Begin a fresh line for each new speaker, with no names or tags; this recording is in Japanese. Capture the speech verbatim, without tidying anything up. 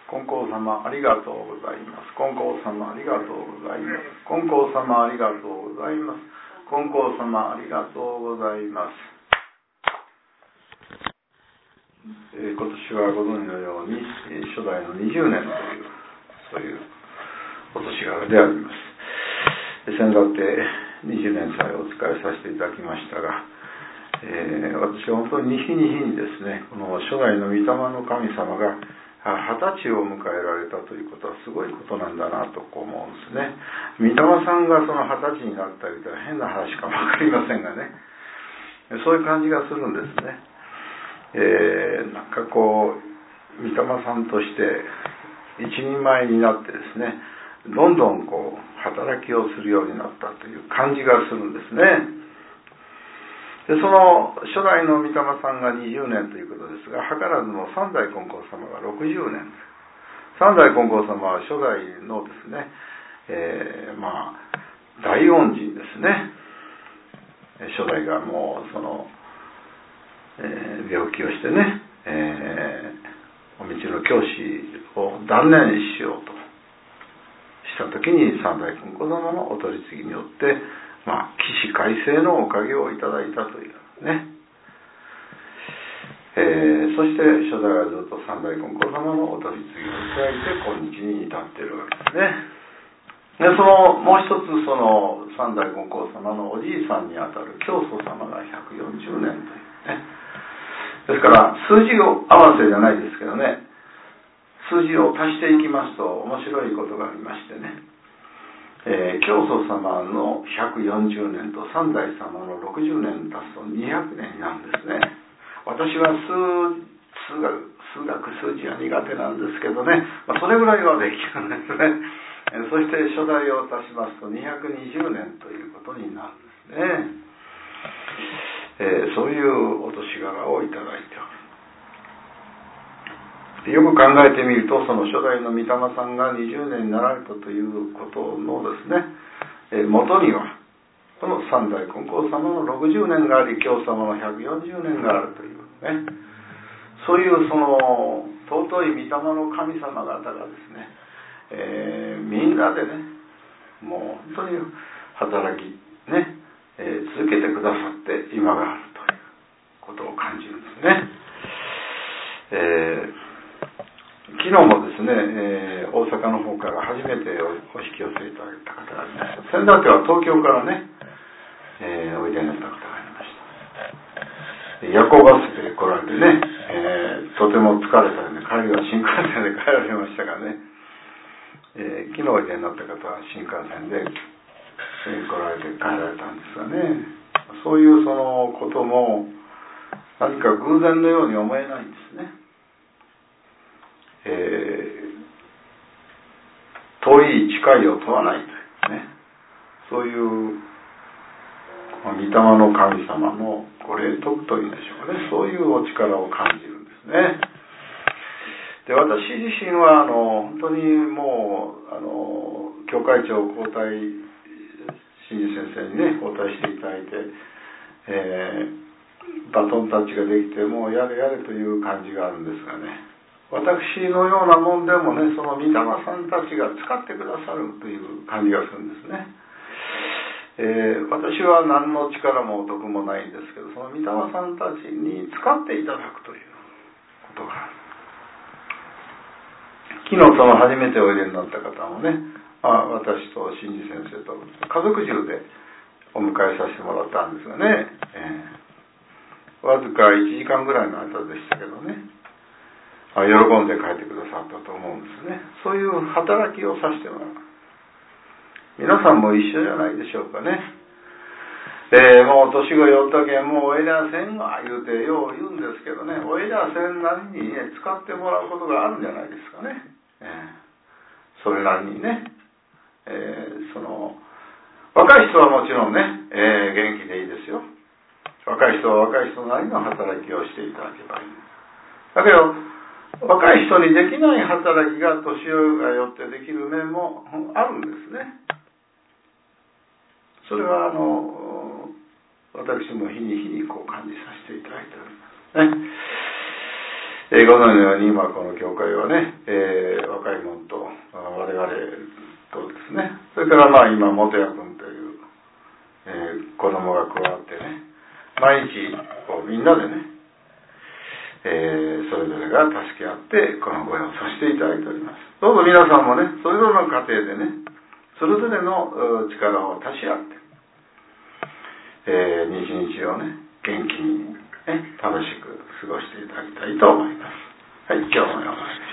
金光様ありがとうございます。金光様ありがとうございます。金光様ありがとうございます。金光様ありがとうございます。えー、今年はご存知のように、えー、初代のにじゅうねんというそういうお年柄であります。先だってにじゅうねんさえお仕えさせていただきましたが、えー、私は本当に日に日にですね、この初代の御霊の神様が二十歳を迎えられたということはすごいことなんだなとこう思うんですね。御霊さんがその二十歳になったりとは変な話かも分かりませんがね、そういう感じがするんですね。えー、なんかこう御霊さんとして一人前になってですね、どんどんこう働きをするようになったという感じがするんですね。でその初代の御霊さんがにじゅうねんということですが、図らずの三代金光様がろくじゅうねん。三代金光様は初代のですね、えー、まあ大恩人ですね。初代がもうその、えー、病気をしてね、えー、お道の教師を断念しようとした時に三代金光様のお取り次ぎによってまあ、起死回生のおかげをいただいたというね、えー、そして初代はずっと三代金光様のお取り次ぎをいただいて今日に至っているわけですね。でそのもう一つその三代金光様のおじいさんにあたる教祖様がひゃくよんじゅうねんというね、ですから数字を合わせじゃないですけどね、数字を足していきますと面白いことがありましてね、えー、教祖様のひゃくよんじゅうねんと三代様のろくじゅうねん足すとにひゃくねんになるんですね。私は数数学数学数字は苦手なんですけどね、まあ、それぐらいはできるんですね。えー、そして初代を足しますとにひゃくにじゅうねんということになるんですね。えー、そういうお年柄をいただいておる。よく考えてみると、その初代の御霊さんがにじゅうねんになられたということのですね、え元にはこの三代金光様のろくじゅうねんがあり、教様のひゃくよんじゅうねんがあるというね、そういうその尊い御霊の神様方がですね、えー、みんなでね、もう本当に働きね、えー、続けてくださって今があるということを感じるんですね。えー昨日もですね、えー、大阪の方から初めてお引き寄せいただいた方がありました。先だっては東京からね、えー、おいでになった方がありました。夜行バスで来られてね、えー、とても疲れたので帰りは新幹線で帰られましたがね、えー、昨日おいでになった方は新幹線で、えー、来られて帰られたんですがね、そういうそのことも何か偶然のように思えないんですね。えー、遠い近いを問わないというね、そういう御霊の神様のご霊徳というんでしょうかね、そういうお力を感じるんですね。で、私自身はあの本当にもうあの教会長交代、新次先生にね交代していただいて、えー、バトンタッチができてもうやれやれという感じがあるんですがね、私のようなもんでもね、その御霊さんたちが使ってくださるという感じがするんですね。えー、私は何の力も得もないんですけど、その御霊さんたちに使っていただくということがある。昨日その初めておいでになった方もね、まあ、私と新次先生と家族中でお迎えさせてもらったんですがね、えー、わずかいちじかんぐらいの間でしたけどね、喜んで帰ってくださったと思うんですね。そういう働きをさせてもらう。皆さんも一緒じゃないでしょうかね。えー、もう年が寄ったけんもうおいでやせんが言うてよう言うんですけどね、おいでやせんなりに、ね、使ってもらうことがあるんじゃないですかね。えー、それなりにね、えー、その若い人はもちろんね、えー、元気でいいですよ。若い人は若い人なりの働きをしていただけばいい。だけど若い人にできない働きが年がよってできる面もあるんですね。それはあの私も日に日にこう感じさせていただいておりますね。 えー、このように今この教会はね、えー、若い者と我々とですね、それからまあ今元谷君という、えー、子供が加わってね、毎日こうみんなでね、えー、それぞれが助け合ってこの御用をさせていただいております。どうぞ皆さんもね、それぞれの家庭でね、それぞれの力を足し合って、えー、日々をね、元気に、ね、楽しく過ごしていただきたいと思います。はい、今日のような